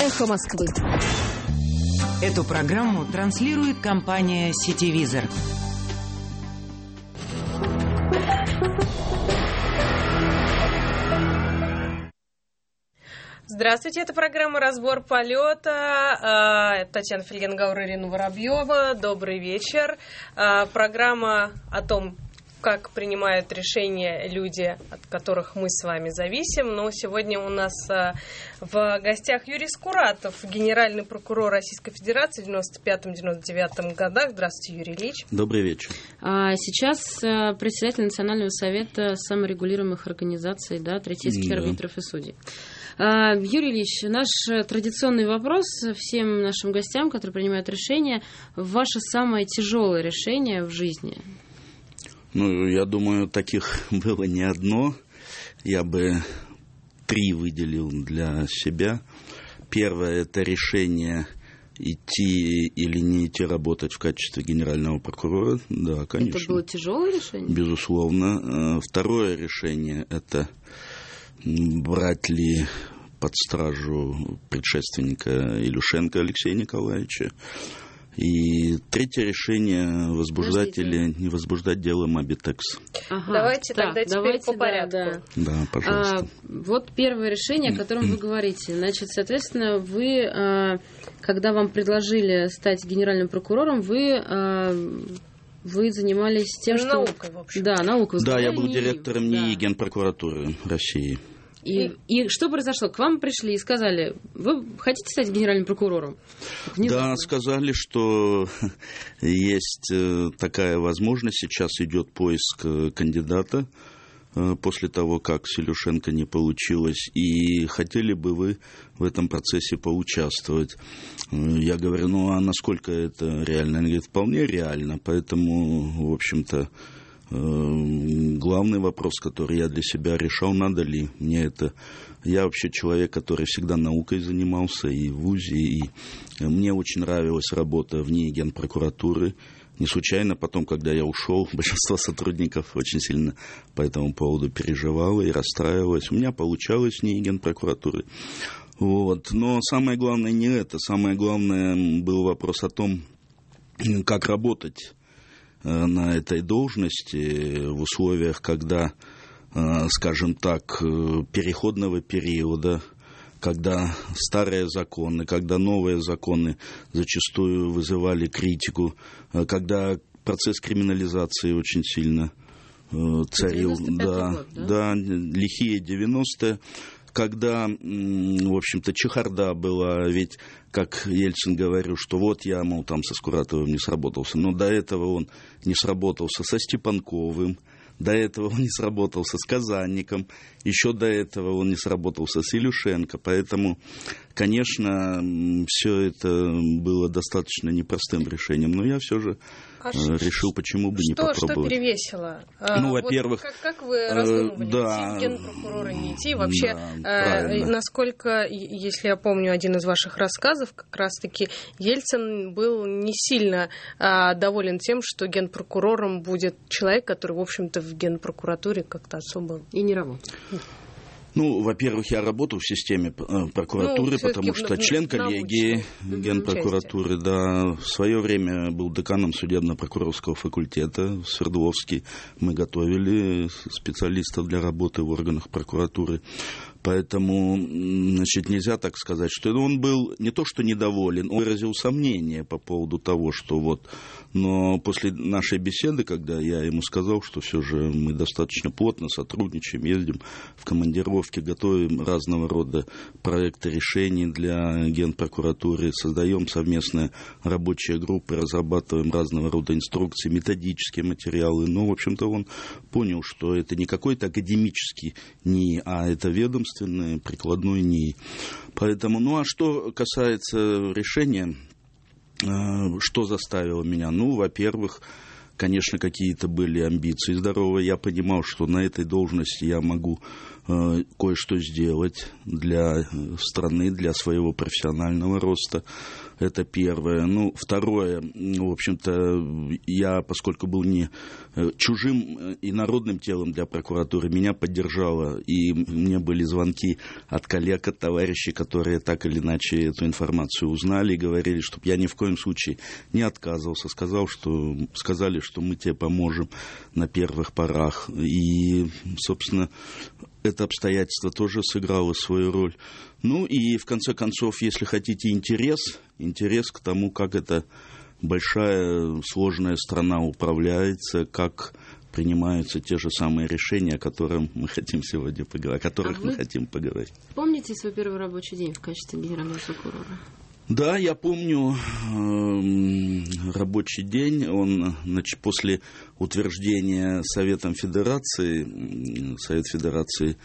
Эхо Москвы. Эту программу транслирует компания «Сетевизор». Здравствуйте, это программа «Разбор полета». Татьяна Фельгенгауэр, Ирина Воробьева. Добрый вечер. Программа о том, как принимают решения люди, от которых мы с вами зависим. Но сегодня у нас в гостях Юрий Скуратов, генеральный прокурор Российской Федерации в 95-99 годах. Здравствуйте, Юрий Ильич. Добрый вечер. Сейчас председатель Национального совета саморегулируемых организаций, третейских арбитров и судей. Юрий Ильич, наш традиционный вопрос всем нашим гостям, которые принимают решения: ваше самое тяжелое решение в жизни? Я думаю, таких было не одно. Я бы 3 выделил для себя. Первое – это решение идти или не идти работать в качестве генерального прокурора. Да, конечно. Это было тяжелое решение? Безусловно. Второе решение – это брать ли под стражу предшественника Илюшенко Алексея Николаевича. И третье решение – возбуждать или не возбуждать дело Мобитекс. Давайте тогда теперь по порядку. Да, пожалуйста. Вот первое решение, о котором вы говорите. Значит, соответственно, вы, когда вам предложили стать генеральным прокурором, вы занимались тем, что... Наукой, в общем. Да, наукой. Да, я был директором НИИ Генпрокуратуры России. И что произошло? К вам пришли и сказали: вы хотите стать генеральным прокурором? Да, сказали, что есть такая возможность. Сейчас идет поиск кандидата после того, как с Илюшенко не получилось. И хотели бы вы в этом процессе поучаствовать? Я говорю, а насколько это реально? Они говорят, вполне реально. Поэтому, в общем-то, главный вопрос, который я для себя решал, надо ли мне это. Я вообще человек, который всегда наукой занимался и в ВУЗе, и мне очень нравилась работа в НИИ Генпрокуратуры. Не случайно потом, когда я ушел, большинство сотрудников очень сильно по этому поводу переживало и расстраивалось. У меня получалось в НИИ Генпрокуратуры. Но самое главное не это. Самое главное был вопрос о том, как работать на этой должности в условиях, когда, скажем так, переходного периода, когда старые законы, когда новые законы зачастую вызывали критику, когда процесс криминализации очень сильно царил. Да, лихие 90-е. Когда, в общем-то, чехарда была, ведь, как Ельцин говорил, что я, со Скуратовым не сработался, но до этого он не сработался со Степанковым, до этого он не сработался с Казанником, еще до этого он не сработался с Илюшенко, поэтому, конечно, все это было достаточно непростым решением, но я все же решил, почему бы не попробовать. Что перевесило? Во-первых... Как вы раздумывали, идти в генпрокурора, не идти? Вообще, насколько, если я помню один из ваших рассказов, как раз-таки Ельцин был не сильно доволен тем, что генпрокурором будет человек, который, в общем-то, в генпрокуратуре как-то особо и не работает. Во-первых, я работал в системе прокуратуры, потому что член коллегии Генпрокуратуры, в свое время был деканом судебно-прокурорского факультета в Свердловске. Мы готовили специалистов для работы в органах прокуратуры. Поэтому, нельзя так сказать, что он был не то что недоволен, он выразил сомнение по поводу того, что Но после нашей беседы, когда я ему сказал, что все же мы достаточно плотно сотрудничаем, ездим в командировки, готовим разного рода проекты решений для Генпрокуратуры, создаем совместные рабочие группы, разрабатываем разного рода инструкции, методические материалы. В общем-то, он понял, что это не какой-то академический НИИ, а это ведомственный прикладной НИИ. Поэтому, а что касается решения, что заставило меня? Во-первых, конечно, какие-то были амбиции здоровые. Я понимал, что на этой должности я могу кое-что сделать для страны, для своего профессионального роста. Это первое. Ну, второе, в общем-то, я, поскольку был не чужим и народным телом для прокуратуры, меня поддержало, и мне были звонки от коллег, от товарищей, которые так или иначе эту информацию узнали и говорили, чтобы я ни в коем случае не отказывался, сказали, что мы тебе поможем на первых порах. И, собственно, это обстоятельство тоже сыграло свою роль. Ну и, в конце концов, если хотите, интерес к тому, как эта большая, сложная страна управляется, как принимаются те же самые решения, о которых мы хотим сегодня поговорить, Помните свой первый рабочий день в качестве генерального прокурора? Да, я помню рабочий день. Он после утверждения Советом Федерации, Совет Федерации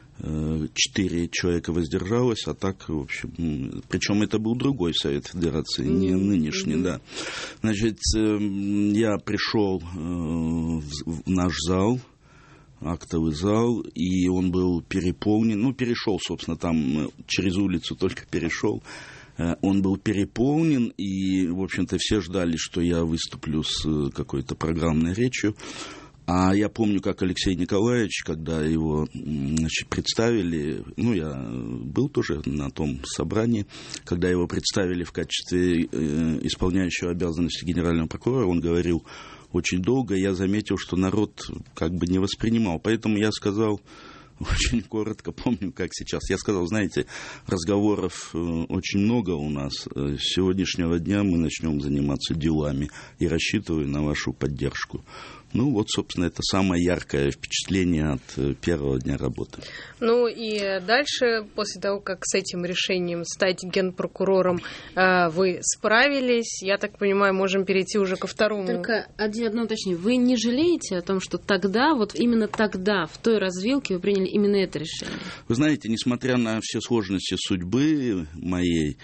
4 человека воздержалось, а так, в общем, причем это был другой Совет Федерации, не нынешний, да. Значит, я пришел в наш зал, актовый зал, и он был переполнен, перешел, собственно, там через улицу только перешел. Он был переполнен, и, в общем-то, все ждали, что я выступлю с какой-то программной речью. А я помню, как Алексей Николаевич, когда его, представили, я был тоже на том собрании, когда его представили в качестве исполняющего обязанности генерального прокурора, он говорил очень долго, я заметил, что народ не воспринимал. Поэтому я сказал... Очень коротко, помню, как сейчас. Я сказал, знаете, разговоров очень много у нас. С сегодняшнего дня мы начнем заниматься делами и рассчитываю на вашу поддержку. Собственно, это самое яркое впечатление от первого дня работы. И дальше, после того, как с этим решением стать генпрокурором вы справились, я так понимаю, можем перейти уже ко второму. Только одно уточнение. Вы не жалеете о том, что тогда, именно тогда, в той развилке вы приняли именно это решение? Вы знаете, несмотря на все сложности судьбы моей,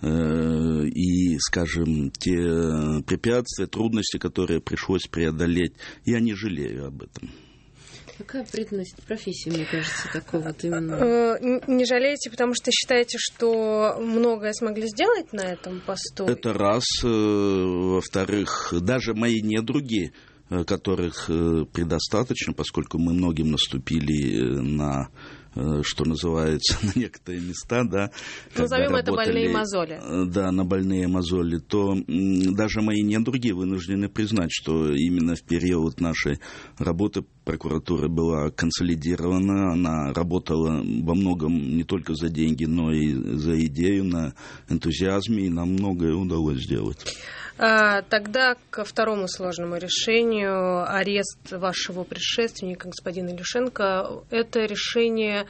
и, скажем, те препятствия, трудности, которые пришлось преодолеть, я не жалею об этом. Какая преданность профессии, мне кажется, такого вот именно? Не жалеете, потому что считаете, что многое смогли сделать на этом посту? Это раз. Во-вторых, даже мои недруги, которых предостаточно, поскольку мы многим наступили на... что называется, на некоторые места, да. Назовем это больные мозоли. Да, на больные мозоли, то даже мои недруги вынуждены признать, что именно в период нашей работы прокуратура была консолидирована, она работала во многом не только за деньги, но и за идею, на энтузиазме, и нам многое удалось сделать. Тогда ко второму сложному решению, арест вашего предшественника, господина Илюшенко, это решение,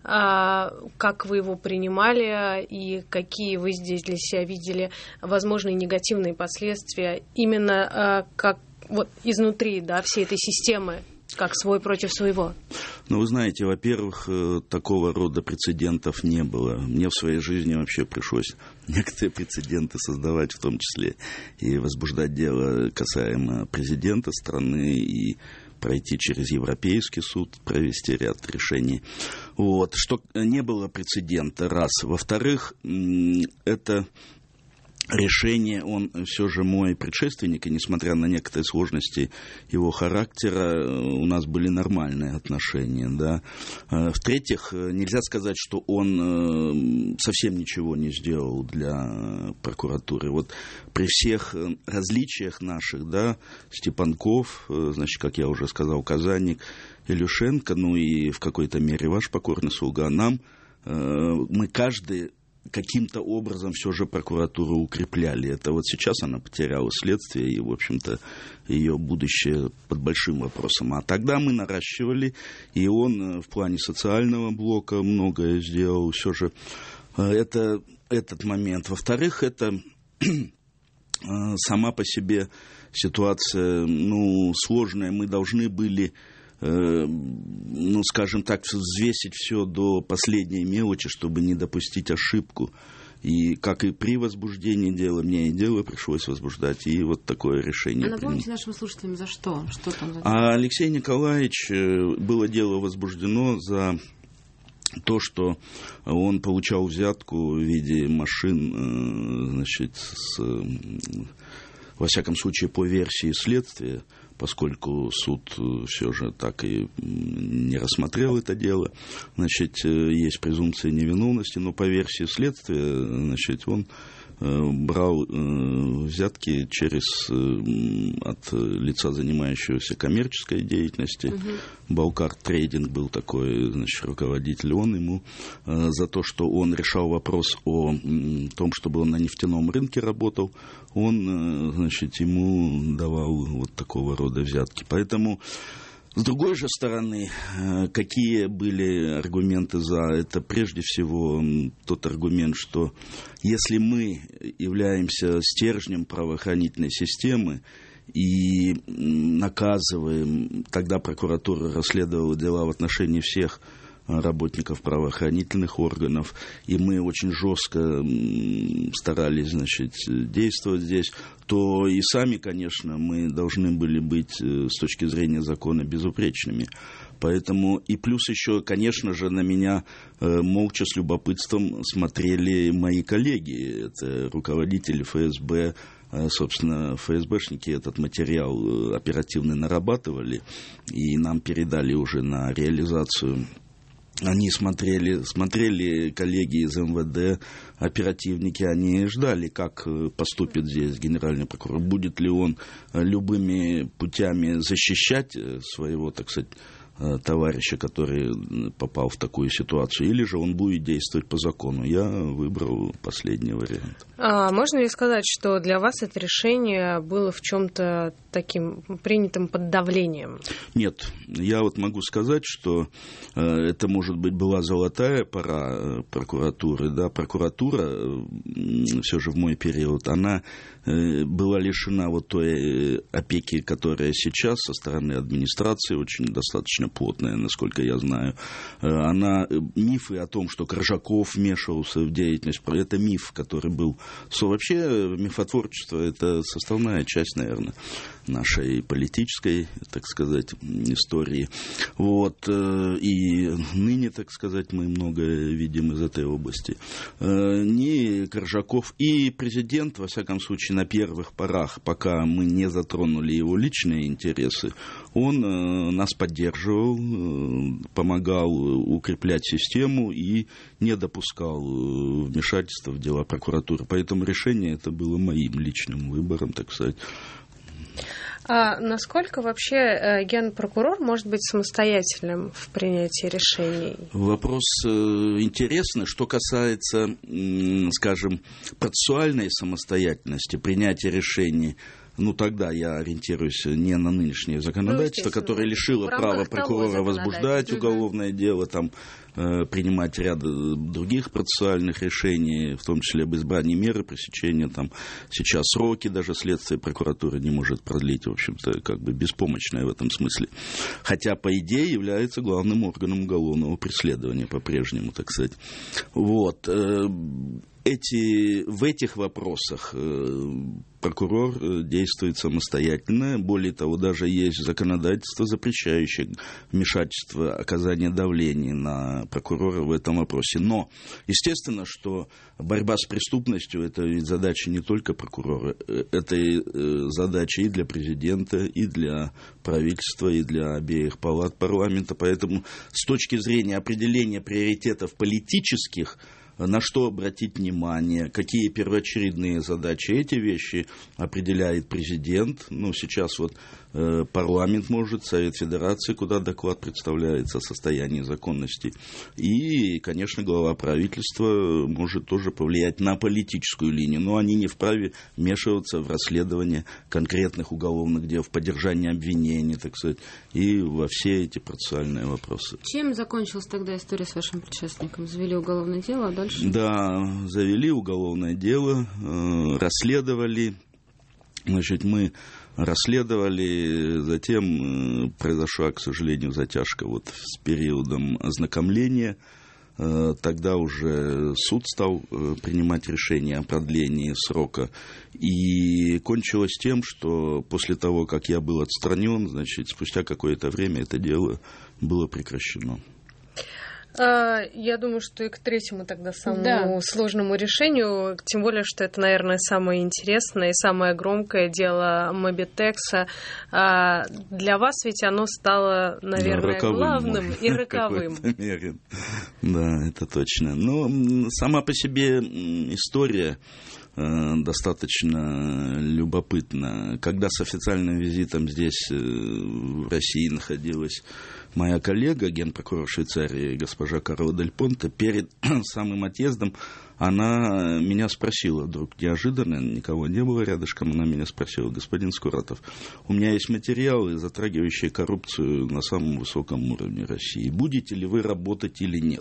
как вы его принимали и какие вы здесь для себя видели возможные негативные последствия именно как изнутри, всей этой системы, как свой против своего? Вы знаете, во-первых, такого рода прецедентов не было. Мне в своей жизни вообще пришлось некоторые прецеденты создавать, в том числе и возбуждать дело касаемо президента страны и пройти через Европейский суд, провести ряд решений. Что не было прецедента, раз. Во-вторых, это... решение, он все же мой предшественник, и несмотря на некоторые сложности его характера, у нас были нормальные отношения, да. В-третьих, нельзя сказать, что он совсем ничего не сделал для прокуратуры. При всех различиях наших, да, Степанков, как я уже сказал, Казанник, Илюшенко, и в какой-то мере ваш покорный слуга, мы каждый каким-то образом все же прокуратуру укрепляли. Это сейчас она потеряла следствие, и, в общем-то, ее будущее под большим вопросом. А тогда мы наращивали, и он в плане социального блока многое сделал. Все же это этот момент. Во-вторых, это сама по себе ситуация, сложная. Мы должны были, скажем так, взвесить все до последней мелочи, чтобы не допустить ошибку. И как и при возбуждении дела, мне и дело пришлось возбуждать, и такое решение. Напомните нашим слушателям, за что? Что там за дело? А Алексей Николаевич, было дело возбуждено за то, что он получал взятку в виде машин, значит, во всяком случае, по версии следствия, поскольку суд все же так и не рассмотрел это дело, значит, есть презумпция невиновности, но по версии следствия, значит, он брал взятки от лица, занимающегося коммерческой деятельностью. Балкар Трейдинг был такой, значит, руководитель. Он ему за то, что он решал вопрос о том, чтобы он на нефтяном рынке работал, он, значит, ему давал вот такого рода взятки. Поэтому, с другой же стороны, какие были аргументы за это? Prежде всего, тот аргумент, что если мы являемся стержнем правоохранительной системы и наказываем, тогда прокуратура расследовала дела в отношении всех работников правоохранительных органов, и мы очень жестко старались, значит, действовать здесь, то и сами, конечно, мы должны были быть с точки зрения закона безупречными. Поэтому, и плюс еще, конечно же, на меня молча с любопытством смотрели мои коллеги, это руководители ФСБ. Собственно, ФСБшники этот материал оперативно нарабатывали и нам передали уже на реализацию. Они смотрели коллеги из МВД, оперативники, они ждали, как поступит здесь генеральный прокурор. Будет ли он любыми путями защищать своего, так сказать, товарища, который попал в такую ситуацию, или же он будет действовать по закону. Я выбрал последний вариант. Можно ли сказать, что для вас это решение было в чем-то таким принятым под давлением? Нет. Я вот могу сказать, что это, может быть, была золотая пора прокуратуры. Да? Прокуратура, все же в мой период, она была лишена вот той опеки, которая сейчас со стороны администрации, очень достаточно плотная, насколько я знаю. Мифы о том, что Коржаков вмешивался в деятельность, это миф, который был. Вообще мифотворчество – это составная часть, наверное, нашей политической, так сказать, истории. Вот. И ныне, так сказать, мы многое видим из этой области. Ни Коржаков, и президент, во всяком случае, на первых порах, пока мы не затронули его личные интересы, он нас поддерживал, помогал укреплять систему и не допускал вмешательства в дела прокуратуры. Поэтому решение это было моим личным выбором, так сказать. А насколько вообще генпрокурор может быть самостоятельным в принятии решений? Вопрос интересный. Что касается, скажем, процессуальной самостоятельности, принятия решений, тогда я ориентируюсь не на нынешнее законодательство, которое лишило права прокурора возбуждать уголовное дело, принимать ряд других процессуальных решений, в том числе об избрании меры пресечения. Сейчас сроки даже следствие прокуратуры не может продлить, в общем-то, беспомощное в этом смысле. Хотя, по идее, является главным органом уголовного преследования по-прежнему, так сказать. Вот. В этих вопросах прокурор действует самостоятельно. Более того, даже есть законодательство, запрещающее вмешательство, оказание давления на прокурора в этом вопросе. Но, естественно, что борьба с преступностью – это ведь задача не только прокурора, это задача и для президента, и для правительства, и для обеих палат парламента. Поэтому с точки зрения определения приоритетов политических, на что обратить внимание, какие первоочередные задачи, эти вещи определяет президент. Сейчас парламент может, Совет Федерации, куда доклад представляется о состоянии законности. И, конечно, глава правительства может тоже повлиять на политическую линию. Но они не вправе вмешиваться в расследование конкретных уголовных дел, в поддержание обвинений, так сказать, и во все эти процессуальные вопросы. Чем закончилась тогда история с вашим предшественником? Завели уголовное дело, а дальше? Да, завели уголовное дело, расследовали. Мы расследовали, затем произошла, к сожалению, затяжка с периодом ознакомления. Тогда уже суд стал принимать решение о продлении срока. И кончилось тем, что после того, как я был отстранен, спустя какое-то время это дело было прекращено. Я думаю, что и к третьему тогда самому сложному решению, тем более, что это, наверное, самое интересное и самое громкое дело Мобитекса. Для вас ведь оно стало, наверное, главным и роковым. Да, это точно. Но сама по себе история достаточно любопытна. Когда с официальным визитом здесь, в России, находилась моя коллега, генпрокурор Швейцарии, госпожа Карла Дель Понте, перед самым отъездом она меня спросила, вдруг неожиданно, никого не было рядышком, она меня спросила: господин Скуратов, у меня есть материалы, затрагивающие коррупцию на самом высоком уровне России. Будете ли вы работать или нет?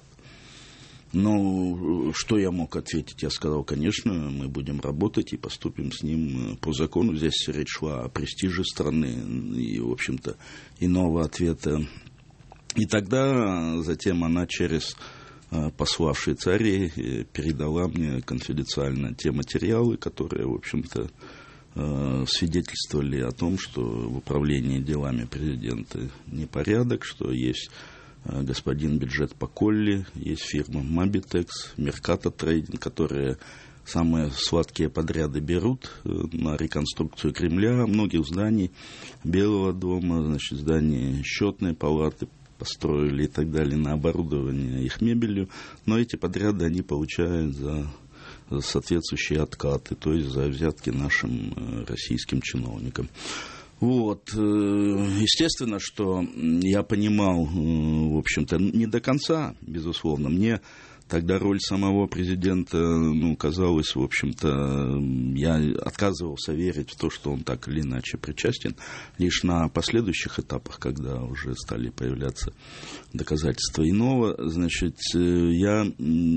Ну, что я мог ответить? Я сказал, конечно, мы будем работать и поступим с ним по закону. Здесь речь шла о престиже страны и, в общем-то, иного ответа. И тогда затем она через посла в Швейцарии передала мне конфиденциально те материалы, которые, в общем-то, свидетельствовали о том, что в управлении делами президента непорядок, что есть господин Бюджет Поколли, есть фирма Мобитекс, Меркато Трейдинг, которые самые сладкие подряды берут на реконструкцию Кремля, многих зданий Белого дома, значит, здания Счетной палаты построили и так далее, на оборудование их мебелью, но эти подряды они получают за соответствующие откаты, то есть за взятки нашим российским чиновникам. Вот. Естественно, что я понимал, в общем-то, не до конца, безусловно. Мне тогда роль самого президента, казалось, в общем-то, я отказывался верить в то, что он так или иначе причастен. Лишь на последующих этапах, когда уже стали появляться доказательства иного, значит, я,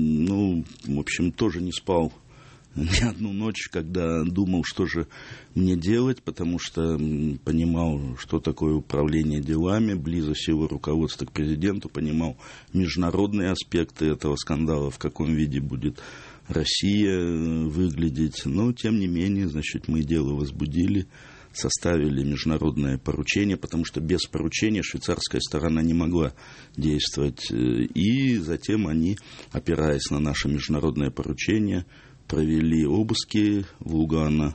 в общем, тоже не спал ни одну ночь, когда думал, что же мне делать, потому что понимал, что такое управление делами, близость его руководства к президенту, понимал международные аспекты этого скандала, в каком виде будет Россия выглядеть. Но, тем не менее, значит, мы дело возбудили, составили международное поручение, потому что без поручения швейцарская сторона не могла действовать. И затем они, опираясь на наше международное поручение, провели обыски в Лугано,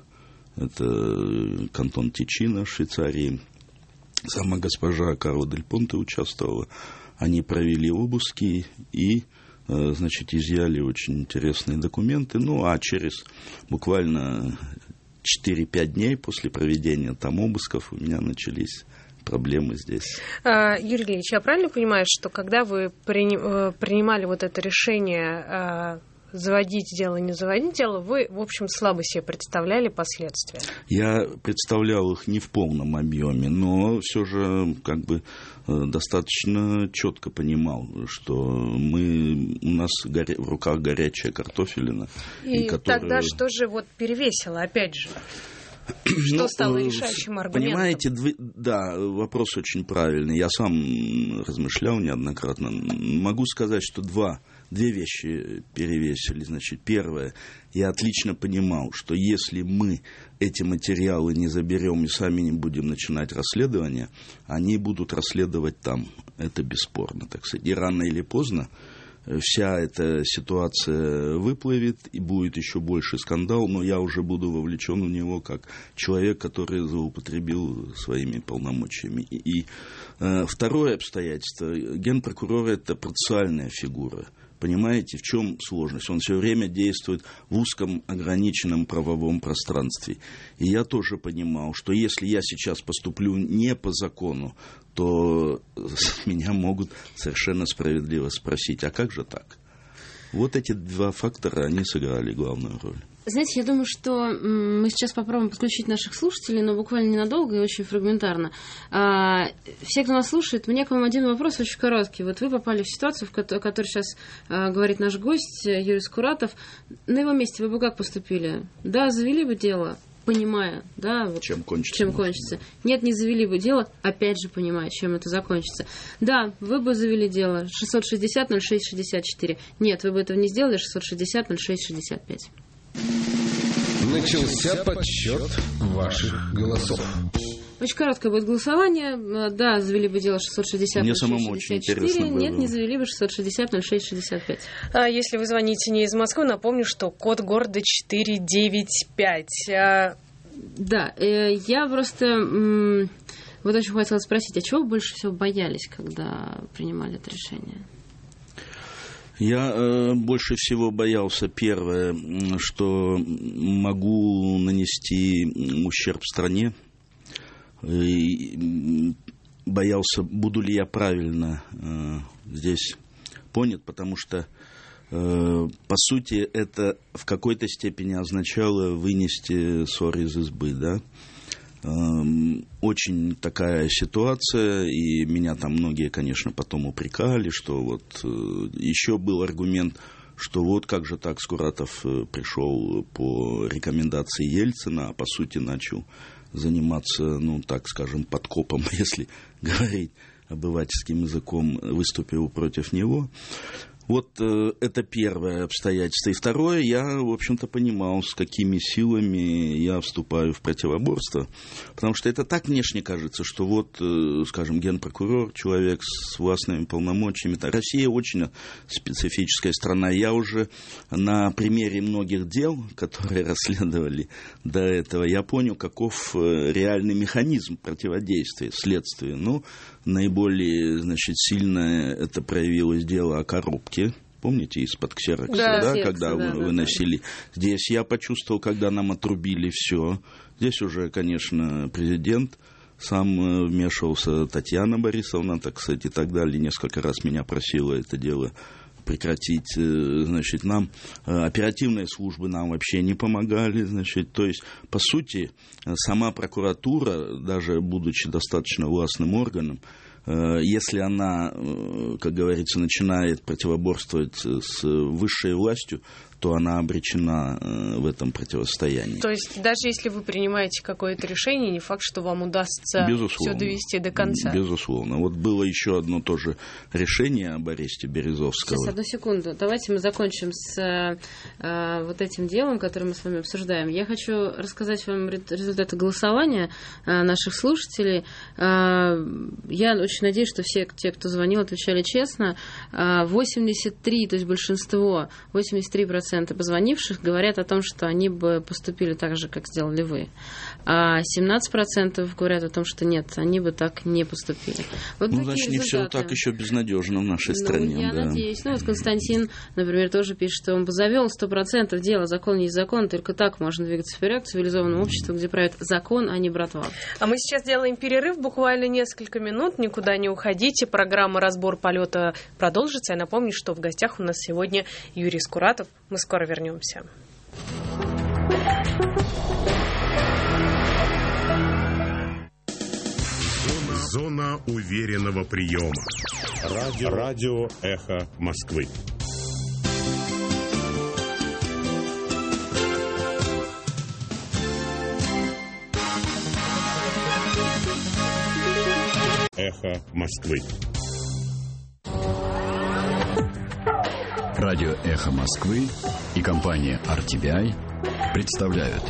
это кантон Тичино в Швейцарии. Сама госпожа Карла Дель Понте участвовала. Они провели обыски и, значит, изъяли очень интересные документы. А через буквально 4-5 дней после проведения там обысков у меня начались проблемы здесь. Юрий Ильич, я правильно понимаю, что когда вы принимали вот это решение заводить дело, не заводить дело, вы, в общем, слабо себе представляли последствия? Я представлял их не в полном объеме, но все же достаточно четко понимал, что у нас в руках горячая картофелина. И тогда что же перевесило, опять же? Что стало решающим аргументом? Понимаете, да, вопрос очень правильный. Я сам размышлял неоднократно. Могу сказать, что две вещи перевесили. Значит, первое, я отлично понимал, что если мы эти материалы не заберем и сами не будем начинать расследование, они будут расследовать там. Это бесспорно, так сказать. И рано или поздно вся эта ситуация выплывет, и будет еще больше скандал, но я уже буду вовлечен в него как человек, который злоупотребил своими полномочиями. И второе обстоятельство. Генпрокурор – это процессуальная фигура. Понимаете, в чем сложность? Он все время действует в узком, ограниченном правовом пространстве. И я тоже понимал, что если я сейчас поступлю не по закону, то меня могут совершенно справедливо спросить, а как же так? Вот эти два фактора, они сыграли главную роль. Знаете, я думаю, что мы сейчас попробуем подключить наших слушателей, но буквально ненадолго и очень фрагментарно. Все, кто нас слушает, у меня к вам один вопрос очень короткий. Вот вы попали в ситуацию, о которой сейчас говорит наш гость Юрий Скуратов. На его месте вы бы как поступили? Да, завели бы дело, понимая, да, чем кончится. Нет, не завели бы дело, опять же понимая, чем это закончится. Да, вы бы завели дело 660-06-64. Нет, вы бы этого не сделали 660-06-65. Начался подсчет ваших голосов. Очень короткое будет голосование. Да, завели бы дело 660 Мне самому очень интересно было. Нет, не завели бы 660-06-65. Если вы звоните не из Москвы, напомню, что код города 495. Да, я просто вот очень хотела спросить, а чего вы больше всего боялись, когда принимали это решение? Я больше всего боялся, первое, что могу нанести ущерб стране. И боялся, буду ли я правильно здесь понят, потому что, по сути, это в какой-то степени означало вынести ссор из избы, да. Очень такая ситуация, и меня там многие, конечно, потом упрекали, что вот еще был аргумент, что вот как же так Скуратов пришел по рекомендации Ельцина, а по сути начал заниматься, ну, так скажем, подкопом, если говорить обывательским языком, выступил против него. Вот это первое обстоятельство. И второе, я, в общем-то, понимал, с какими силами я вступаю в противоборство. Потому что это так внешне кажется, что вот, скажем, генпрокурор, человек с властными полномочиями. Россия очень специфическая страна. Я уже на примере многих дел, которые расследовали до этого, я понял, каков реальный механизм противодействия следствию. Ну, наиболее, значит, сильно это проявилось дело о коробке. Помните, из-под ксерокса, да, когда выносили. Да. Здесь я почувствовал, когда нам отрубили все. Здесь уже, конечно, президент сам вмешивался, Татьяна Борисовна, так сказать, и так далее. Несколько раз меня просила это дело прекратить. Значит, нам оперативные службы нам вообще не помогали. Значит, то есть, по сути, сама прокуратура, даже будучи достаточно властным органом, если она, как говорится, начинает противоборствовать с высшей властью, то она обречена в этом противостоянии. То есть даже если вы принимаете какое-то решение, не факт, что вам удастся все довести до конца. Безусловно. Вот было еще одно тоже решение об аресте Березовского. Сейчас, одну секунду. Давайте мы закончим с вот этим делом, которое мы с вами обсуждаем. Я хочу рассказать вам результаты голосования наших слушателей. Я очень надеюсь, что все те, кто звонил, отвечали честно. 83, то есть большинство, 83% позвонивших говорят о том, что они бы поступили так же, как сделали вы. А 17% говорят о том, что нет, они бы так не поступили. Вот ну, значит, не все так еще безнадежно в нашей стране. Я надеюсь. Ну, вот Константин, например, тоже пишет, что он бы завел 100% дело, закон есть закон, только так можно двигаться вперед к цивилизованному обществу, где правит закон, а не братва. А мы сейчас делаем перерыв, буквально несколько минут, никуда не уходите. Программа «Разбор полета» продолжится. Я напомню, что в гостях у нас сегодня Юрий Скуратов. Мы скоро вернемся. Зона уверенного приема. Радио «Эхо Москвы». «Эхо Москвы». Радио «Эхо Москвы» и компания RTVI представляют.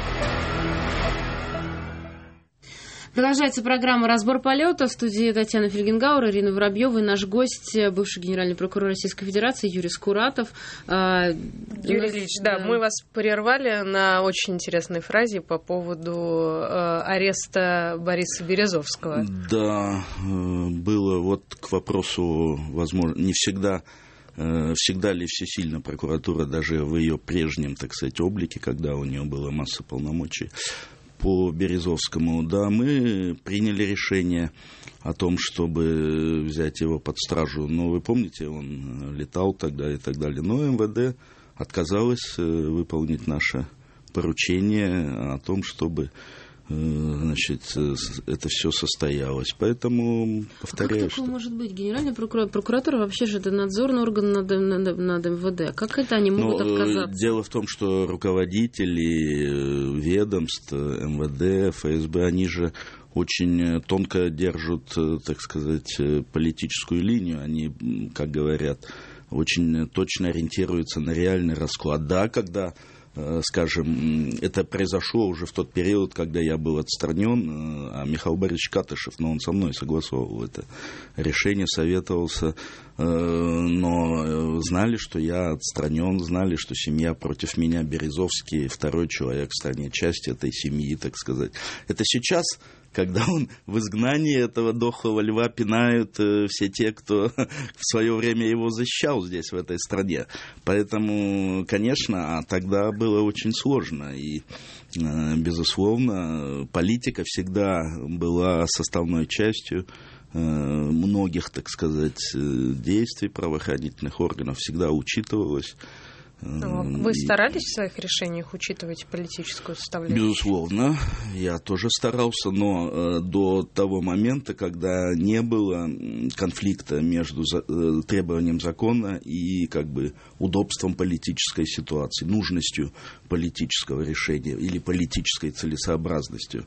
Продолжается программа «Разбор полета». В студии Татьяна Фельгенгауэр, Ирина Воробьева и наш гость, бывший генеральный прокурор Российской Федерации Юрий Скуратов. Юрий Ильич, да, мы вас прервали на очень интересной фразе по поводу ареста Бориса Березовского. Да, было вот к вопросу, возможно, не всегда ли всесильна прокуратура даже в ее прежнем, так сказать, облике, когда у нее была масса полномочий. По Березовскому, да, мы приняли решение о том, чтобы взять его под стражу. Но вы помните, он летал тогда и так далее. Но МВД отказалось выполнить наше поручение о том, чтобы, значит, это все состоялось. Поэтому повторяю, как такое может быть? Генеральный прокурор, прокуратура вообще же это надзорный орган над МВД. Как это они могут отказаться? Дело в том, что руководители ведомств, МВД, ФСБ, они же очень тонко держат, так сказать, политическую линию. Они, как говорят, очень точно ориентируются на реальный расклад. Да, когда скажем, это произошло уже в тот период, когда я был отстранен, а Михаил Борисович Катышев, он со мной согласовывал это решение, советовался, но знали, что я отстранен, знали, что семья против меня, Березовский, второй человек в стране, часть этой семьи, так сказать. Это сейчас, когда он в изгнании, этого дохлого льва пинают все те, кто в свое время его защищал здесь, в этой стране. Поэтому, конечно, тогда было очень сложно. И, безусловно, политика всегда была составной частью многих, так сказать, действий правоохранительных органов, всегда учитывалась. Вы старались в своих решениях учитывать политическую составляющую? Безусловно, я тоже старался, но до того момента, когда не было конфликта между требованием закона и удобством политической ситуации, нужностью политического решения или политической целесообразностью.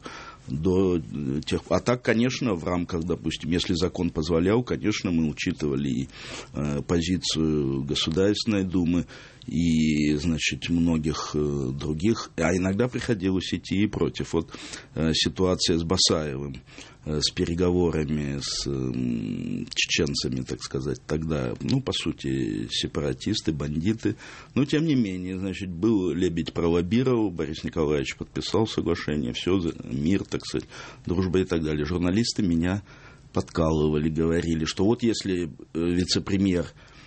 А так, конечно, в рамках, допустим, если закон позволял, конечно, мы учитывали и позицию Государственной Думы, и, значит, многих других, а иногда приходилось идти и против. Вот ситуация с Басаевым, с переговорами с чеченцами, так сказать, тогда, по сути, сепаратисты, бандиты, но, тем не менее, значит, был Лебедь пролоббировал, Борис Николаевич подписал соглашение, все, мир, так сказать, дружба и так далее. Журналисты меня подкалывали, говорили, что вот если вице-премьер,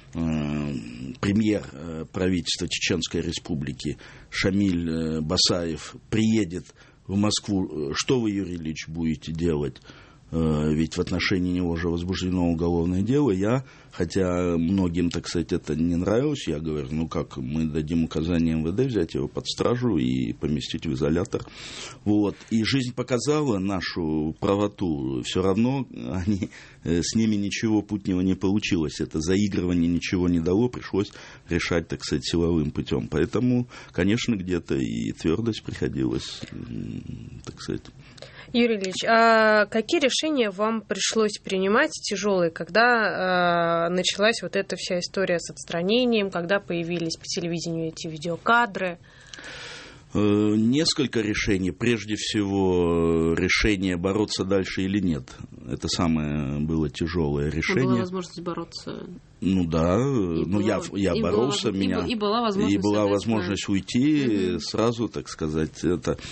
премьер правительства Чеченской Республики Шамиль Басаев приедет в Москву, что вы, Юрий Ильич, будете делать? Ведь в отношении него уже возбуждено уголовное дело. Я, хотя многим, так сказать, это не нравилось, я говорю, мы дадим указание МВД взять его под стражу и поместить в изолятор. Вот. И жизнь показала нашу правоту. Все равно с ними ничего путнего не получилось. Это заигрывание ничего не дало, пришлось решать, так сказать, силовым путем. Поэтому, конечно, где-то и твердость приходилось, так сказать. Юрий Ильич, а какие решения вам пришлось принимать тяжелые, когда началась вот эта вся история с отстранением, когда появились по телевидению эти видеокадры? Несколько решений. Прежде всего, решение бороться дальше или нет. Это самое было тяжелое решение. Была возможность бороться. Да, я боролся, и была возможность уйти сразу, так сказать.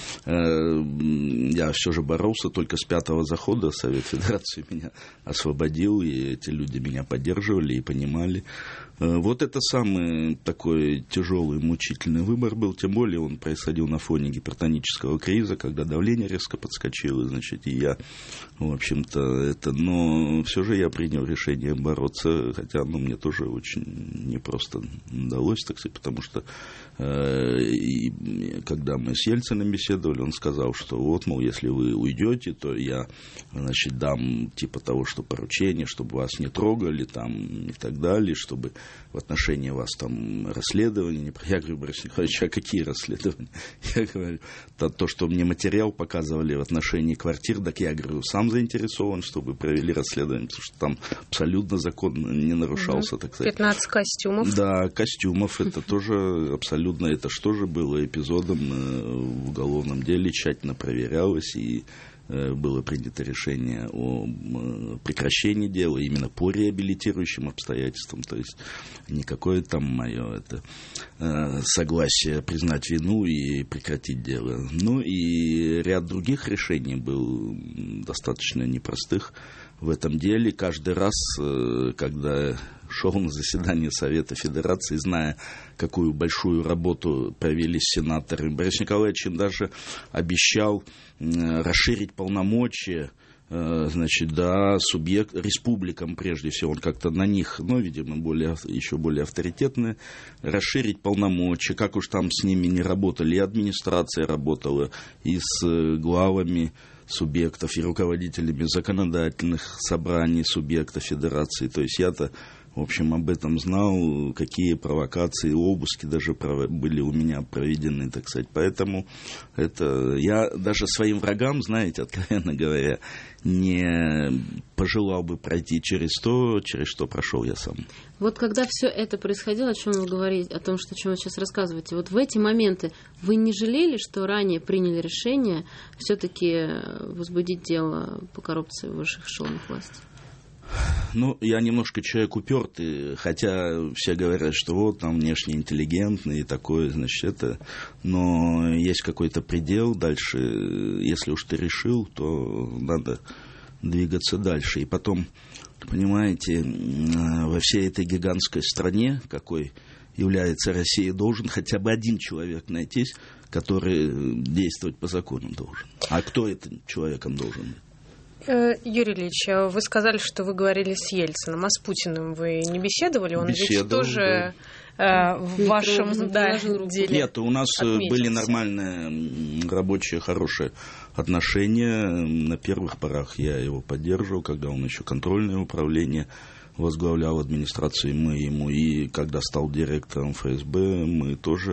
Я все же боролся, только с 5-го захода Совет Федерации меня освободил, и эти люди меня поддерживали и понимали. Вот это самый такой тяжелый, мучительный выбор был, тем более он происходил на фоне гипертонического криза, когда давление резко подскочило, значит, и я, в общем-то, но все же я принял решение бороться, хотя мне тоже очень непросто удалось, так сказать, потому что когда мы с Ельциным беседовали, он сказал, что если вы уйдете, то я, значит, дам типа того, что поручение, чтобы вас не трогали и так далее, чтобы в отношении вас расследования. Я говорю, Борис Николаевич, а какие расследования? Я говорю, то, что мне материал показывали в отношении квартир, так я говорю, сам заинтересован, чтобы провели расследование, потому что там абсолютно закон не нарушался, так сказать. 15 костюмов. Да, костюмов, это тоже абсолютно, это что же было эпизодом в уголовном деле, тщательно проверялось, и было принято решение о прекращении дела именно по реабилитирующим обстоятельствам, то есть никакое мое согласие признать вину и прекратить дело. И ряд других решений был достаточно непростых в этом деле. Каждый раз, когда шел на заседание Совета Федерации, зная, какую большую работу провели сенаторы, Борис Николаевич им даже обещал расширить полномочия, значит, республикам прежде всего, он как-то на них, видимо, еще более авторитетные, расширить полномочия, как уж там с ними не работали, и администрация работала, и с главами субъектов, и руководителями законодательных собраний субъектов Федерации. То есть я-то, в общем, об этом знал, какие провокации, обыски даже были у меня проведены, так сказать. Поэтому это я даже своим врагам, знаете, откровенно говоря, не пожелал бы пройти через то, через что прошел я сам. Вот когда все это происходило, о чем вы говорите, о том, о чем вы сейчас рассказываете, вот в эти моменты вы не жалели, что ранее приняли решение все-таки возбудить дело по коррупции в высших эшелонах власти? Ну, я немножко человек упертый, хотя все говорят, что вот там внешне интеллигентный и такое, значит, это... Но есть какой-то предел дальше. Если уж ты решил, то надо двигаться дальше. И потом, понимаете, во всей этой гигантской стране, какой является Россия, должен хотя бы один человек найтись, который действовать по закону должен. А кто этим человеком должен быть? Юрий Ильич, вы сказали, что вы говорили с Ельциным, а с Путиным вы не беседовали? Он ведь тоже в вашем деле. Нет, у нас были нормальные, рабочие, хорошие отношения. На первых порах я его поддерживал, когда он еще контрольное управление возглавлял администрации, мы ему, и когда стал директором ФСБ, мы тоже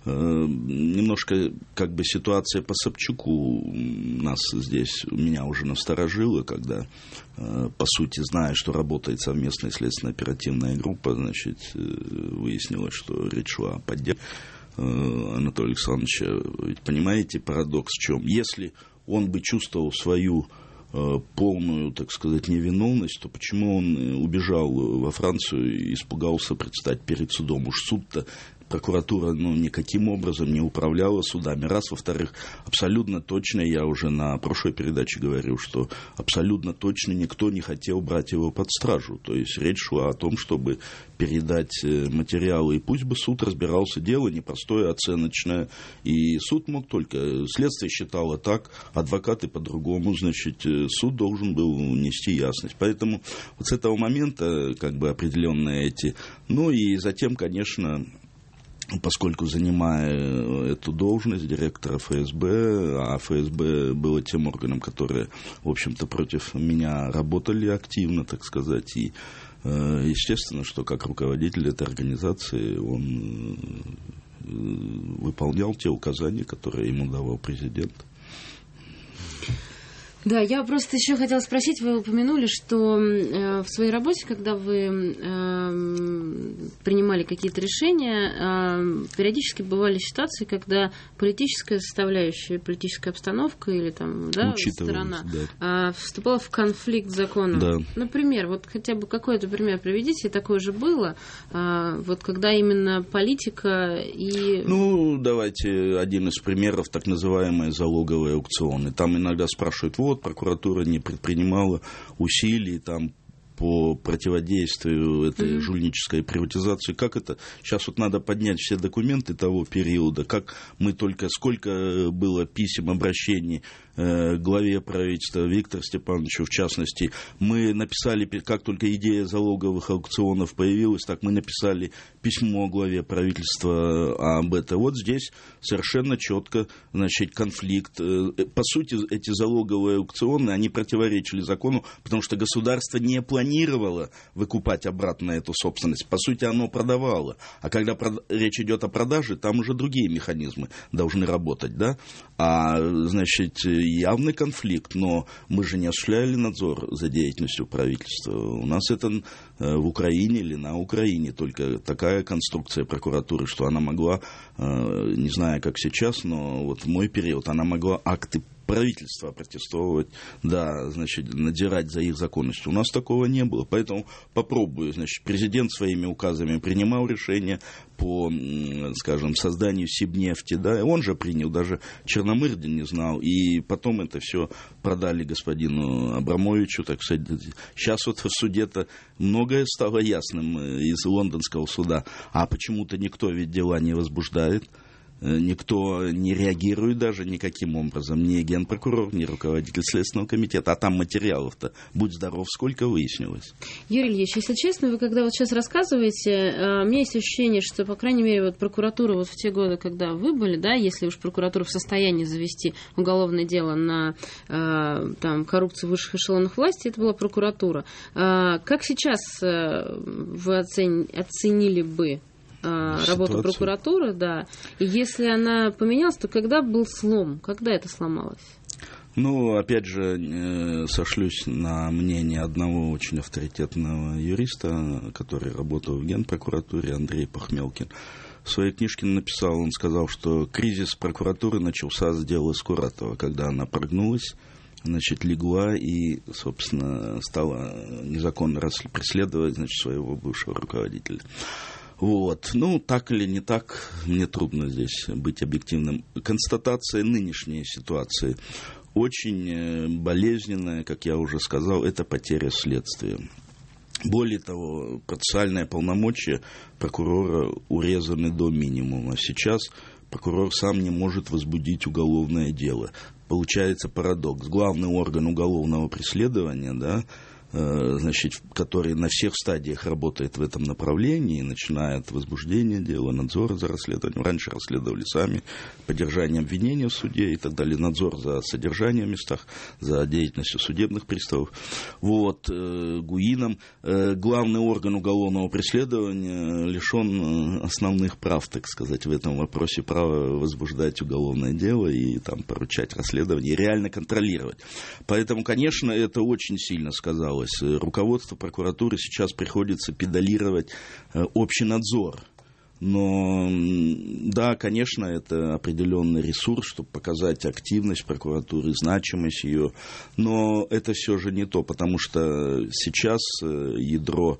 немножко, как бы, ситуация по Собчаку нас здесь, меня уже насторожила, когда, по сути, зная, что работает совместная следственно-оперативная группа, значит, выяснилось, что речь шла о поддержке Анатолия Александровича. Ведь понимаете, парадокс в чем? Если он бы чувствовал свою полную, так сказать, невиновность, то почему он убежал во Францию и испугался предстать перед судом? Уж суд-то, прокуратура, никаким образом не управляла судами. Раз. Во-вторых, абсолютно точно, я уже на прошлой передаче говорил, что абсолютно точно никто не хотел брать его под стражу. То есть речь шла о том, чтобы передать материалы, и пусть бы суд разбирался. Дело непростое, оценочное. И суд мог только... Следствие считало так, адвокаты по-другому. Значит, суд должен был нести ясность. Поэтому вот с этого момента, как бы, определенные эти... Ну и затем, конечно... Поскольку, занимая эту должность директора ФСБ, а ФСБ было тем органом, которые, в общем-то, против меня работали активно, так сказать, и естественно, что как руководитель этой организации он выполнял те указания, которые ему давал президент. Да, я просто еще хотела спросить, вы упомянули, что в своей работе, когда вы принимали какие-то решения, периодически бывали ситуации, когда политическая составляющая, политическая обстановка или там, да, сторона вступала в конфликт с законом. Да. Например, вот хотя бы какой-то пример приведите, такое же было, вот когда именно политика и... Ну, давайте один из примеров, так называемые залоговые аукционы. Там иногда спрашивают, вот, прокуратура не предпринимала усилий там по противодействию этой жульнической приватизации. Как это? Сейчас вот надо поднять все документы того периода, как мы только, сколько было писем, обращений главе правительства Виктору Степановичу, в частности. Мы написали, как только идея залоговых аукционов появилась, так мы написали письмо главе правительства об этом. Вот здесь совершенно четко, значит, конфликт. По сути, эти залоговые аукционы, они противоречили закону, потому что государство не планировало выкупать обратно эту собственность. По сути, оно продавало. А когда речь идет о продаже, там уже другие механизмы должны работать, да? А, значит, явный конфликт, но мы же не осуществляли надзор за деятельностью правительства. У нас это в Украине или на Украине только такая конструкция прокуратуры, что она могла, не знаю, как сейчас, но вот в мой период она могла акты правительства протестовывать, да, значит, надзирать за их законностью. У нас такого не было, поэтому попробую. Значит, президент своими указами принимал решения по, скажем, созданию Сибнефти, да, он же принял, даже Черномырдин не знал, и потом это все продали господину Абрамовичу, так сказать. Сейчас вот в суде-то многое стало ясным из лондонского суда, а почему-то никто ведь дела не возбуждает. никто не реагирует даже никаким образом, ни генпрокурор, ни руководитель Следственного комитета, а там материалов-то, будь здоров, сколько выяснилось. Юрий Ильич, если честно, вы когда вот сейчас рассказываете, у меня есть ощущение, что, по крайней мере, вот прокуратура вот в те годы, когда вы были, да, если уж прокуратура в состоянии завести уголовное дело на там, коррупцию в высших эшелонах власти, это была прокуратура. Как сейчас вы оценили бы работу прокуратуры, да, и если она поменялась, то когда был слом, когда это сломалось? Ну, опять же, сошлюсь на мнение одного очень авторитетного юриста, который работал в Генпрокуратуре, Андрей Пахмелкин. В своей книжке написал, он сказал, что кризис прокуратуры начался с дела Скуратова, когда она прогнулась, значит, легла и, собственно, стала незаконно преследовать, значит, своего бывшего руководителя. Вот. Ну, так или не так, мне трудно здесь быть объективным. Констатация нынешней ситуации очень болезненная, как я уже сказал, это потеря следствия. Более того, процессуальные полномочия прокурора урезаны до минимума. Сейчас прокурор сам не может возбудить уголовное дело. Получается парадокс. Главный орган уголовного преследования, да, значит, который на всех стадиях работает в этом направлении, начиная от возбуждения дела, надзора за расследованием. Раньше расследовали сами, поддержание обвинения в суде и так далее, надзор за содержанием в местах, за деятельностью судебных приставов. Вот, ГУИНом главный орган уголовного преследования лишен основных прав, так сказать, в этом вопросе, права возбуждать уголовное дело и там поручать расследование, и реально контролировать. Поэтому, конечно, это очень сильно сказалось. Руководству прокуратуры сейчас приходится педалировать общий надзор. Но, да, конечно, это определенный ресурс, чтобы показать активность прокуратуры, значимость ее. Но это все же не то, потому что сейчас ядро,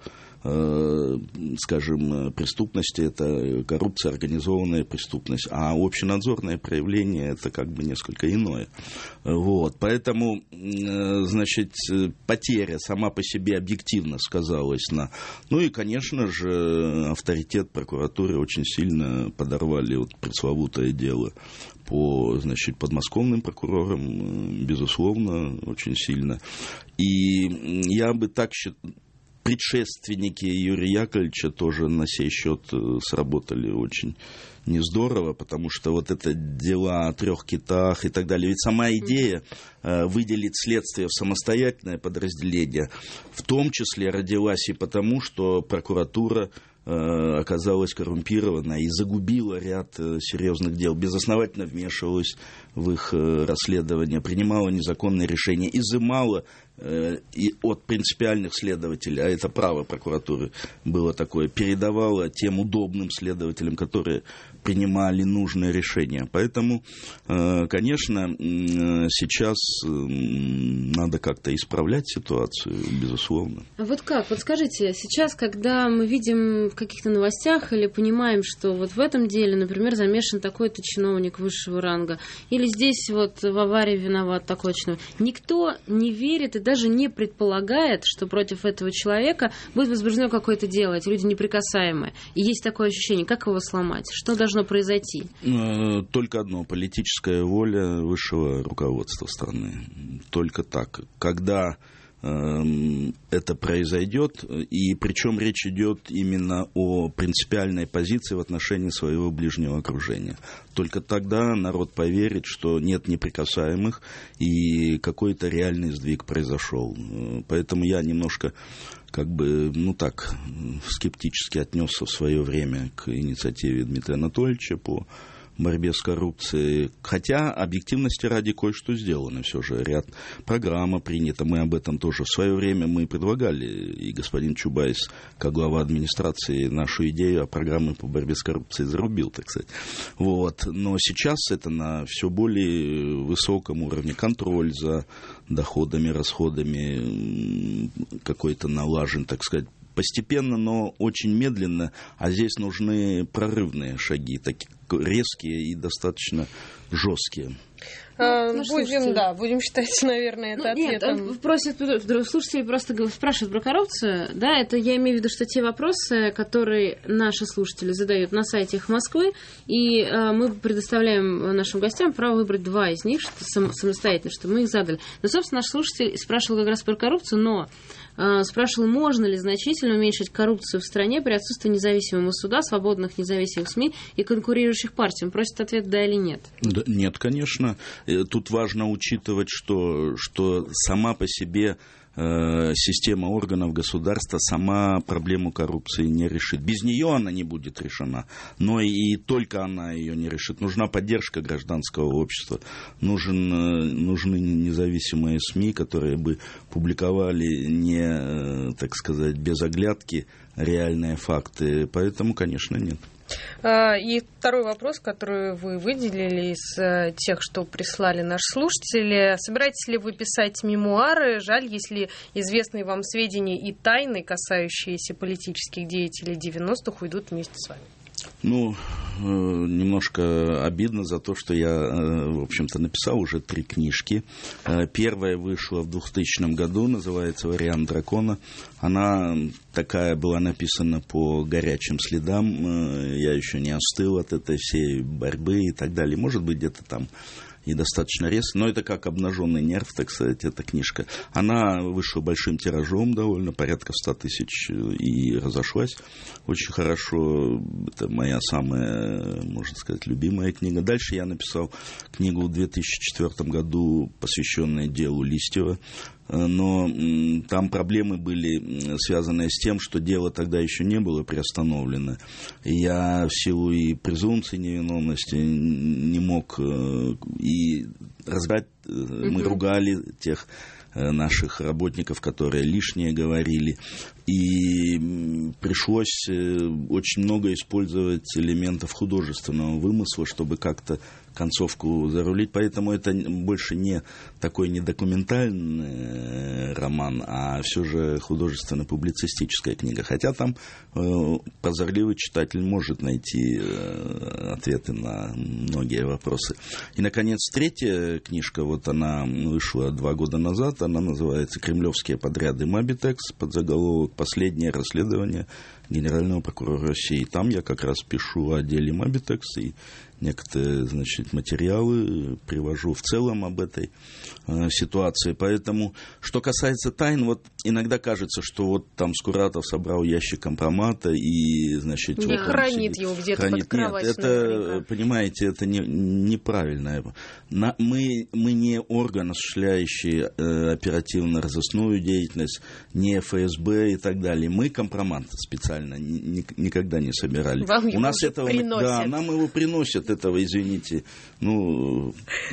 скажем, преступности – это коррупция, организованная преступность, а общенадзорное проявление – это как бы несколько иное. Вот. Поэтому, значит, потеря сама по себе объективно сказалась на… Ну и, конечно же, авторитет прокуратуры очень сильно подорвали вот пресловутое дело по, значит, подмосковным прокурорам, безусловно, очень сильно. И я бы так считал, предшественники Юрия Яковлевича тоже на сей счет сработали очень не здорово, потому что вот это дела о 3 китах и так далее. Ведь сама идея выделить следствие в самостоятельное подразделение в том числе родилась и потому, что прокуратура оказалась коррумпирована и загубила ряд серьезных дел, безосновательно вмешивалась в их расследование, принимала незаконные решения, изымала и от принципиальных следователей, а это право прокуратуры было такое, передавала тем удобным следователям, которые принимали нужные решения. Поэтому, конечно, сейчас надо как-то исправлять ситуацию, безусловно. А вот как? Вот скажите, сейчас, когда мы видим в каких-то новостях или понимаем, что вот в этом деле, например, замешан такой-то чиновник высшего ранга, или здесь вот в аварии виноват такой чиновник, никто не верит и даже не предполагает, что против этого человека будет возбуждено какое-то дело, эти люди неприкасаемые. И есть такое ощущение, как его сломать? Что должно произойти? Только одно, политическая воля высшего руководства страны. Только так. Когда это произойдет, и причем речь идет именно о принципиальной позиции в отношении своего ближнего окружения. Только тогда народ поверит, что нет неприкасаемых, и какой-то реальный сдвиг произошел. Поэтому я немножко скептически отнесся в свое время к инициативе Дмитрия Анатольевича по борьбе с коррупцией. Хотя, объективности ради, кое-что сделано все же. Ряд программ принято. Мы об этом тоже в свое время мы предлагали. И господин Чубайс, как глава администрации, нашу идею о программе по борьбе с коррупцией зарубил, так сказать. Вот. Но сейчас это на все более высоком уровне. Контроль за доходами, расходами какой-то налажен, так сказать. Постепенно, но очень медленно, а здесь нужны прорывные шаги, такие резкие и достаточно жесткие. Будем считать, наверное, это ответом. Нет, просят слушатели просто спрашивают про коррупцию. Да, это я имею в виду, что те вопросы, которые наши слушатели задают на сайте «Эхо Москвы», и мы предоставляем нашим гостям право выбрать 2 из них самостоятельно, чтобы мы их задали. Но, собственно, наш слушатель спрашивал как раз про коррупцию, но спрашивал, можно ли значительно уменьшить коррупцию в стране при отсутствии независимого суда, свободных независимых СМИ и конкурирующих партий. Он просит ответ «да» или «нет». Да, нет, конечно. Тут важно учитывать, что сама по себе система органов государства сама проблему коррупции не решит. Без нее она не будет решена, но и только она ее не решит. Нужна поддержка гражданского общества, нужны независимые СМИ, которые бы публиковали не, так сказать, без оглядки реальные факты. Поэтому, конечно, нет. И второй вопрос, который вы выделили из тех, что прислали наши слушатели. Собираетесь ли вы писать мемуары? Жаль, если известные вам сведения и тайны, касающиеся политических деятелей 90-х, уйдут вместе с вами. Немножко обидно за то, что я, в общем-то, написал уже 3 книжки. Первая вышла в 2000 году, называется «Вариант дракона». Она такая была написана по горячим следам. Я еще не остыл от этой всей борьбы и так далее. Может быть, где-то там и достаточно резко, но это как обнаженный нерв, так сказать, эта книжка. Она вышла большим тиражом довольно, порядка 100 тысяч, и разошлась очень хорошо. Это моя самая, можно сказать, любимая книга. Дальше я написал книгу в 2004 году, посвященную делу Листьева. Но там проблемы были связаны с тем, что дело тогда еще не было приостановлено. И я в силу и презумпции невиновности не мог и разбирать. Мы ругали тех наших работников, которые лишнее говорили. И пришлось очень много использовать элементов художественного вымысла, чтобы как-то концовку зарулить. Поэтому это больше не такой недокументальный роман, а все же художественно-публицистическая книга. Хотя там прозорливый читатель может найти ответы на многие вопросы. И, наконец, 3-я книжка, вот она вышла 2 года назад, она называется «Кремлевские подряды Мабитекс», подзаголовок «Последнее расследование Генерального прокурора России». Там я как раз пишу о деле Мабитекс и некоторые, значит, материалы привожу в целом об этой ситуации. Поэтому, что касается тайн, вот иногда кажется, что вот там Скуратов собрал ящик компромата и, значит... И хранит его где-то под кроватью. Нет, это, понимаете, это неправильно. Мы не орган, осуществляющий оперативно-розыскную деятельность, не ФСБ и так далее. Мы компромат специально никогда не собирали. Вам У нас этого приносят. Да, нам его приносят. Этого, извините, грубо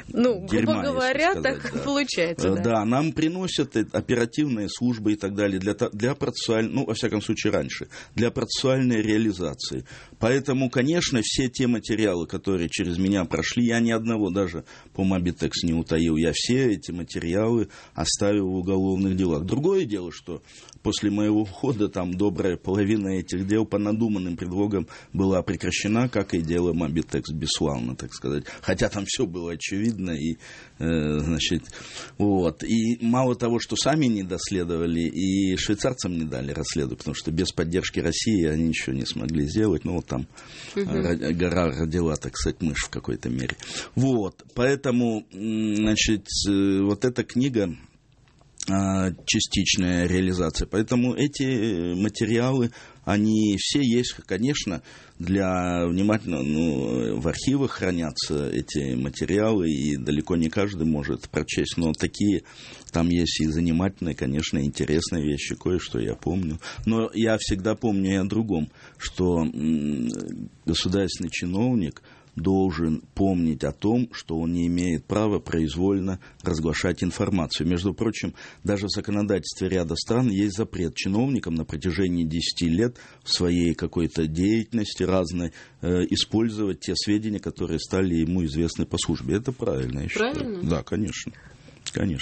говоря, так да. Получается. Да, нам приносят оперативные службы и так далее для процессуальной, во всяком случае, раньше, для процессуальной реализации. Поэтому, конечно, все те материалы, которые через меня прошли, я ни одного даже по Мабитекс не утаил. Я все эти материалы оставил в уголовных делах. Другое дело, что после моего ухода там добрая половина этих дел по надуманным предлогам была прекращена, как и дело Мабитекс бесславно, так сказать. Хотя там все было очевидно. И, значит, вот. И мало того, что сами не доследовали, и швейцарцам не дали расследовать, потому что без поддержки России они ничего не смогли сделать. Ну, вот там гора родила, так сказать, мышь в какой-то мере. Вот. Поэтому, значит, вот эта книга частичная реализация. Поэтому эти материалы, они все есть, конечно, для внимательно, в архивах хранятся эти материалы, и далеко не каждый может прочесть, но такие, там есть и занимательные, конечно, интересные вещи, кое-что я помню. Но я всегда помню и о другом, что государственный чиновник должен помнить о том, что он не имеет права произвольно разглашать информацию. Между прочим, даже в законодательстве ряда стран есть запрет чиновникам на протяжении 10 лет в своей какой-то деятельности разной использовать те сведения, которые стали ему известны по службе. Это правильно, я считаю. Правильно? Да, конечно. Конечно.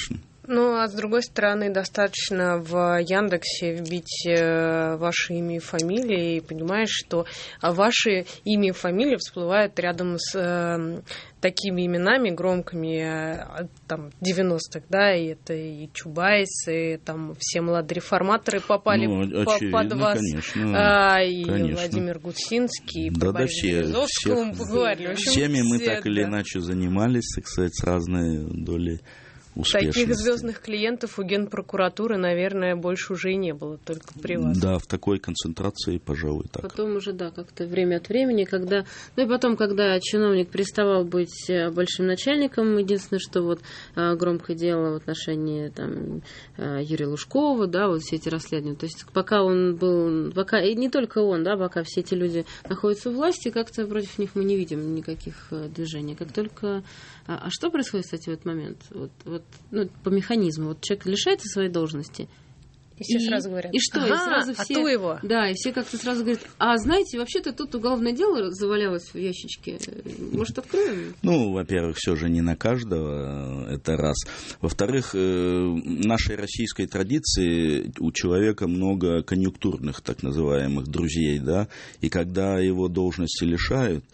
Ну, а с другой стороны, достаточно в Яндексе вбить ваше имя и фамилию, и понимаешь, что ваше имя и фамилия всплывают рядом с такими именами громкими там 90-х, да, и это и Чубайс, и там все молодые реформаторы попали под вас, конечно, и конечно. Владимир Гудсинский, и Бориса Березовского мы поговорили. Всеми мы так или иначе занимались, так сказать, с разной долей успешности. Таких звездных клиентов у Генпрокуратуры, наверное, больше уже и не было, только при вас. Да, в такой концентрации, пожалуй, так. Потом уже, да, как-то время от времени, когда... Ну и потом, когда чиновник переставал быть большим начальником, единственное, что вот громкое дело в отношении там Юрия Лужкова, да, вот все эти расследования. То есть пока он был... Пока, и не только он, да, пока все эти люди находятся у власти, как-то против них мы не видим никаких движений. Как только... А что происходит, кстати, в этот момент? Вот, ну, по механизму. Вот человек лишается своей должности. И все сразу говорят. И что? И сразу все... ту его. Да, и все как-то сразу говорят, а знаете, вообще-то тут уголовное дело завалялось в ящичке. Может, откроем? Ну, во-первых, все же не на каждого, это раз. Во-вторых, в нашей российской традиции у человека много конъюнктурных, так называемых, друзей, да, и когда его должности лишают,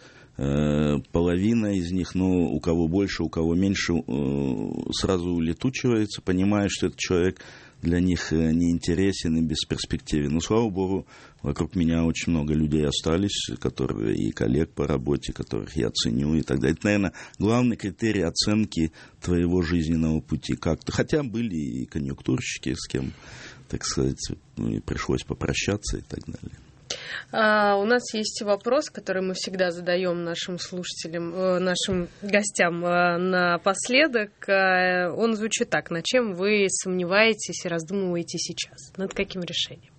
половина из них, ну, у кого больше, у кого меньше, сразу улетучивается, понимая, что этот человек для них неинтересен и бесперспективен. Но, слава богу, вокруг меня очень много людей остались, которые и коллег по работе, которых я ценю и так далее. Это, наверное, главный критерий оценки твоего жизненного пути. Как-то. Хотя были и конъюнктурщики, с кем, так сказать, пришлось попрощаться и так далее. У нас есть вопрос, который мы всегда задаем нашим слушателям, нашим гостям напоследок. Он звучит так. Над чем вы сомневаетесь и раздумываете сейчас? Над каким решением?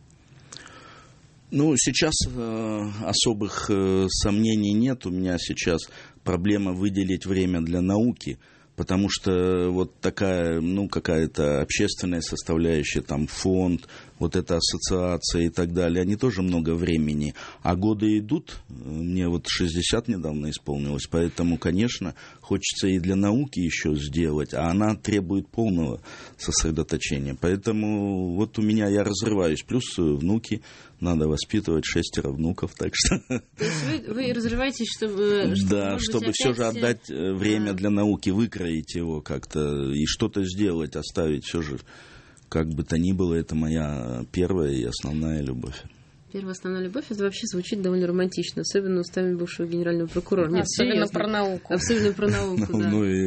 Ну, сейчас особых сомнений нет. У меня сейчас проблема выделить время для науки. Потому что вот такая, ну, какая-то общественная составляющая, там, фонд, вот эта ассоциация и так далее, они тоже много времени. А годы идут, мне вот 60 недавно исполнилось, поэтому, конечно, хочется и для науки еще сделать, а она требует полного сосредоточения. Поэтому вот у меня, я разрываюсь, плюс внуки, надо воспитывать 6 внуков, так что... То есть вы разрываетесь, чтобы... Да, чтобы все же отдать время для науки, выкроить его как-то и что-то сделать, оставить все же, как бы то ни было, это моя первая и основная любовь. Первая основная любовь, это вообще звучит довольно романтично, особенно устами бывшего генерального прокурора. Нет, особенно серьезно. Про науку. Особенно про науку, да.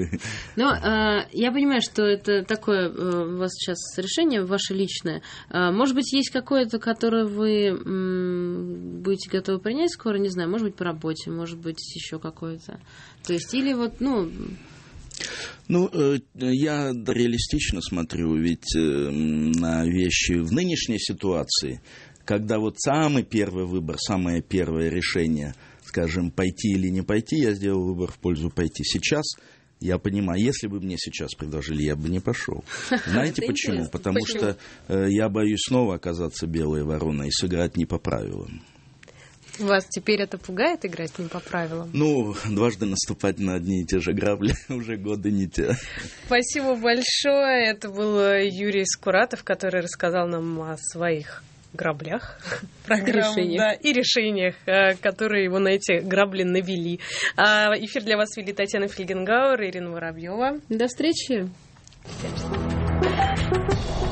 Но я понимаю, что это такое у вас сейчас решение ваше личное. Может быть, есть какое-то, которое вы будете готовы принять скоро, не знаю, может быть, по работе, может быть, еще какое-то. То есть, или вот, ну... Ну, я реалистично смотрю ведь на вещи в нынешней ситуации, когда вот самый первый выбор, самое первое решение, скажем, пойти или не пойти, я сделал выбор в пользу пойти. Сейчас я понимаю, если бы мне сейчас предложили, я бы не пошел. Знаете почему? Потому что я боюсь снова оказаться белой вороной и сыграть не по правилам. Вас теперь это пугает, играть не по правилам? Ну, дважды наступать на одни и те же грабли уже годы не те. Спасибо большое. Это был Юрий Скуратов, который рассказал нам о своих граблях программ, да, и решениях, которые его на эти грабли навели. Эфир для вас вели Татьяна Фельгенгауэр и Ирина Воробьева. До встречи.